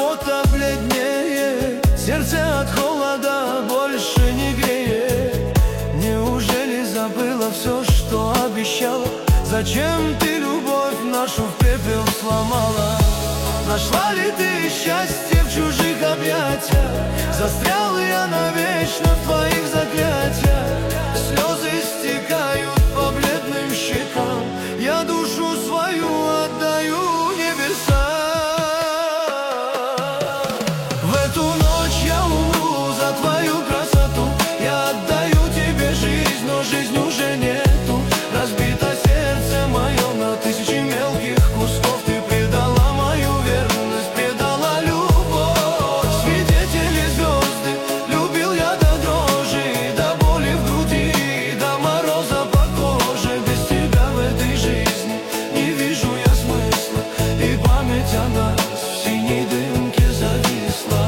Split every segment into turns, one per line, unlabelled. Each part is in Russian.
фото бледнее, сердце от холода больше не греет. Неужели забыла все, что обещала? Зачем ты любовь нашу в пепел сломала? Нашла ли ты счастье в чужих объятиях? Застрял я навечно в твоих заклятиях. Слезы стекают по бледным щекам, я душу свою отдаю небесам. В эту ночь я умру за твою красоту, я отдаю тебе жизнь, но жизнь уже нету. Разбито сердце мое на тысячи мелких кусков. Ты предала мою верность, предала любовь. Свидетели звезды, любил я до дрожи, до боли в груди, до мороза по коже. Без тебя в этой жизни не вижу я смысла, и память о нас в синей дымке зависла.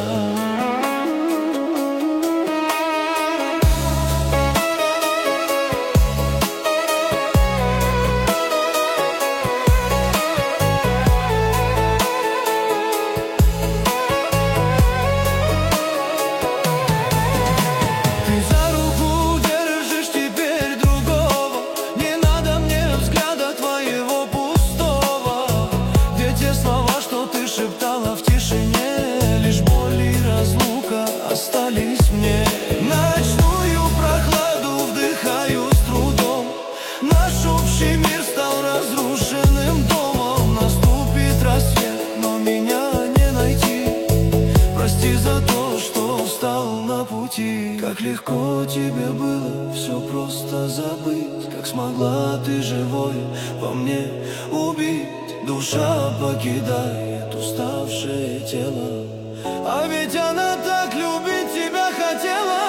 Остались мне. Ночную прохладу вдыхаю с трудом. Наш общий мир стал разрушенным домом. Наступит рассвет, но меня не найти. Прости за то, что встал на пути. Как легко тебе было все просто забыть. Как смогла ты живое во мне убить. Душа покидает уставшее тело, а ведь она так любить тебя хотела.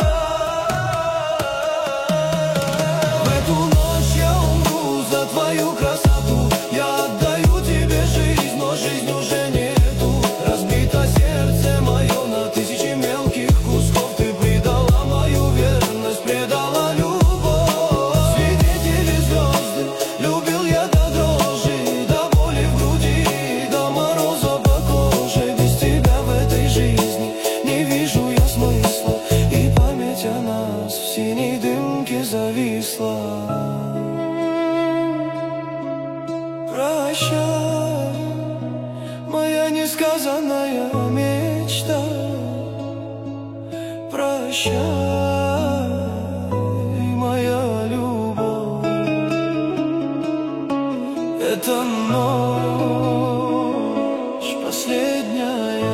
В эту ночь я умру за твою красоту, я отдаю тебе жизнь, но жизнь уже нету. Разбито сердце мое на тысячи мелких кусков. Ты предала мою верность, предала любовь. Свидетели звезды, любил я до дрожи, до боли в груди, до мороза по коже. Без тебя в этой жизни не вижу я смысла, и память о нас в синей дымке зависла. Прощай, моя несказанная мечта. Прощай, моя любовь. Это ночь последняя.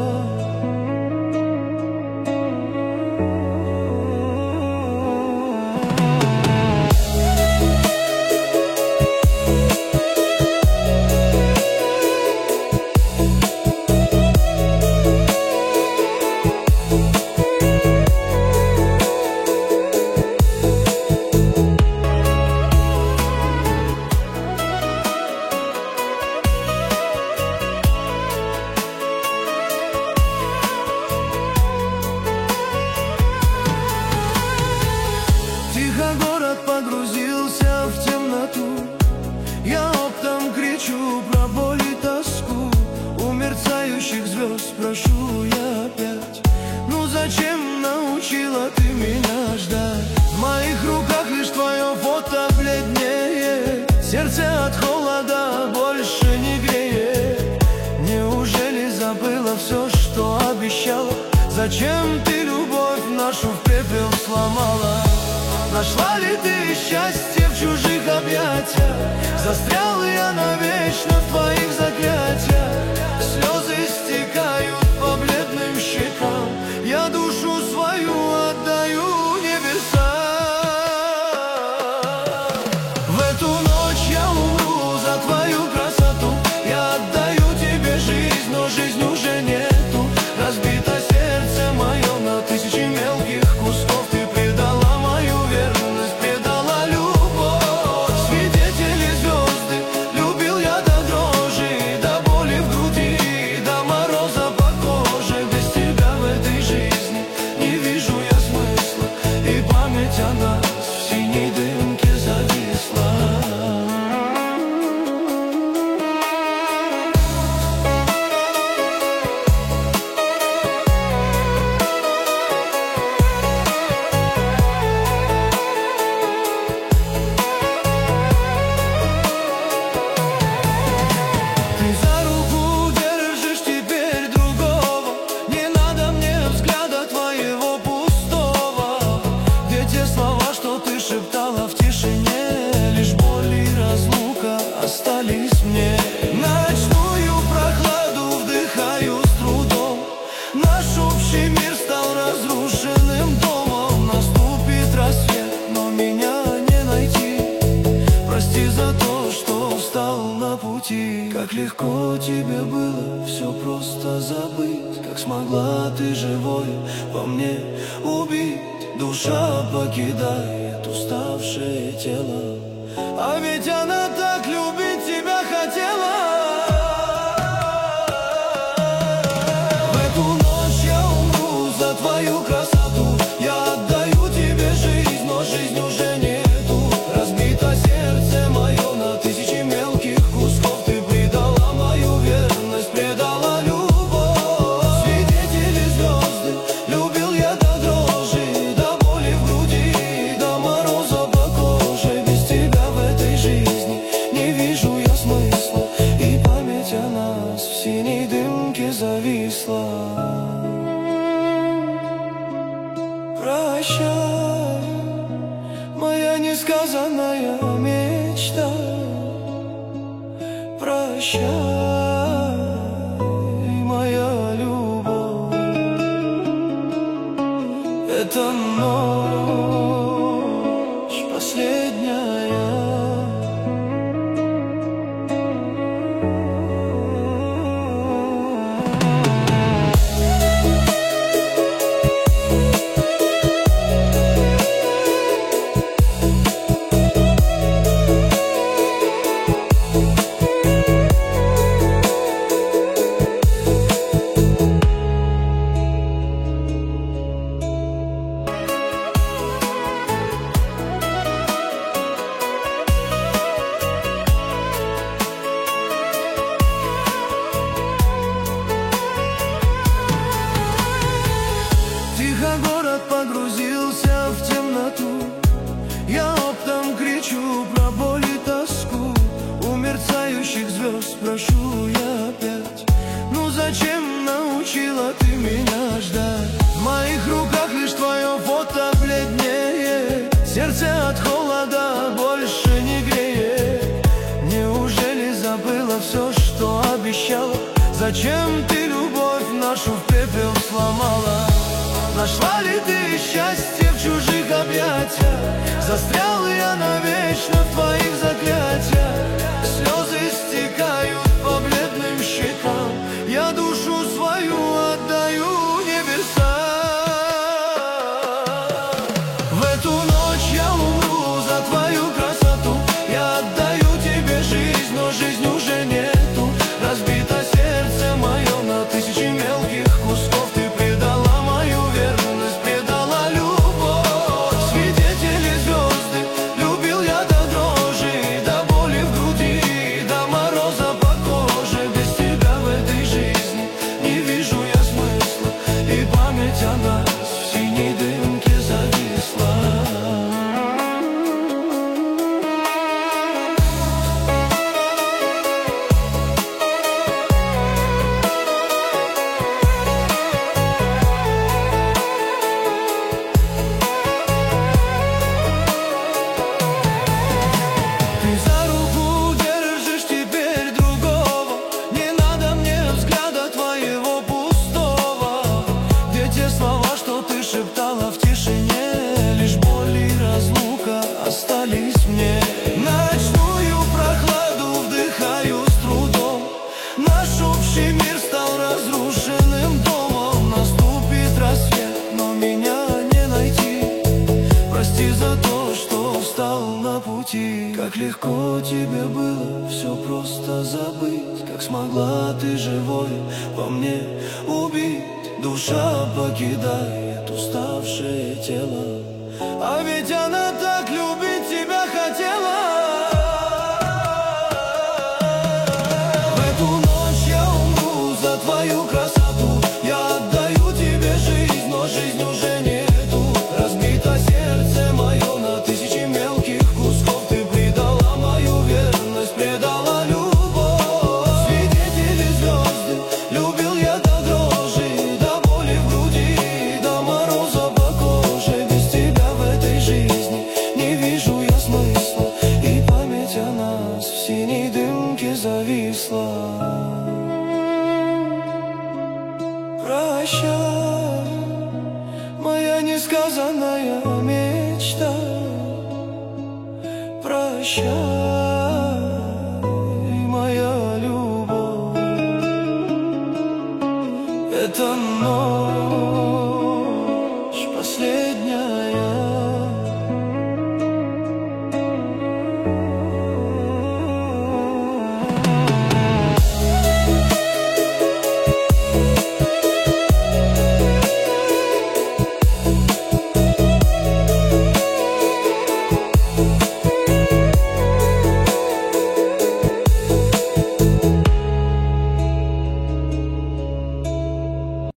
Погрузился в темноту, я оптом кричу про боль и тоску. У мерцающих звезд прошу я опять. Ну зачем научила ты меня ждать? В моих руках лишь твое фото бледнее, сердце от холода больше не греет. Неужели забыла все, что обещала? Зачем ты любовь нашу в пепел сломала? Нашла ли ты счастье в чужих объятиях? Застрял я навечно в твоих заклятиях. Слезы стекают по бледным щекам, я душу свою отдаю небесам. В эту ночь я умру за твою красоту, я отдаю тебе жизнь, но жизнь уже нету. Разбито сердце мое на тысячи мелких кусков. Ты предала мою верность, предала любовь. Свидетели звезды, любил я до дрожи, Как легко тебе было все просто забыть, как смогла ты живое во мне убить. Душа покидает уставшее тело, а ведь она так любить тебя хотела. В эту ночь я умру за твою красоту, я отдаю тебе жизнь, но жизнь уже нету. Разбито сердце мое на тысячи мелких кусков, ты предала мою верность, предала любовь. Свидетели звезды, любил я до дрожи, до боли в груди, до мороза по коже. Без тебя в этой жизни не вижу я смысла, и память о нас в синей дымке зависла. Прощай, моя несказанная мечта. Прощай, моя любовь. Эта ночь последняя. Город погрузился в темноту, я оптом кричу про боль и тоску. У мерцающих звезд прошу я опять: ну зачем научила ты меня ждать? В моих руках лишь твое фото бледнеет, сердце от холода больше не греет. Неужели забыла все, что обещала? Зачем ты любовь нашу в пепел сломала? Нашла ли ты счастье в чужих объятиях? Застрял я навечно в твоих заклятиях. Слезы стекают по бледным щекам, я душу свою отдаю небесам. В эту ночь я умру за твою красоту, я отдаю тебе жизнь, но жизнь уже нету. Разбито сердце мое на тысячи мелких кусков, ты предала мою верность, предала любовь. Свидетели звезды, любил я до дрожи, до боли в груди, до мороза по коже. Без тебя в этой жизни не вижу я смысла, и память о нас в синей дымке зависла. Шептала в тишине, лишь боль и разлука остались мне. Ночную прохладу вдыхаю с трудом, наш общий мир стал разрушенным домом. Наступит рассвет, но меня не найти. Прости за то, что встал на пути. Как легко тебе было все просто забыть, как смогла ты живое во мне убить. Душа покидает уставшее тело, а ведь она так любить тебя хотела. В эту ночь я умру за твою красоту, я отдаю тебе жизнь, но жизнь уже нету. Разбито сердце мое на тысячи мелких кусков, ты предала мою верность, предала любовь. Свидетели звезды, любил я до дрожи, в синей дымке зависла. Прощай, моя несказанная мечта. Прощай.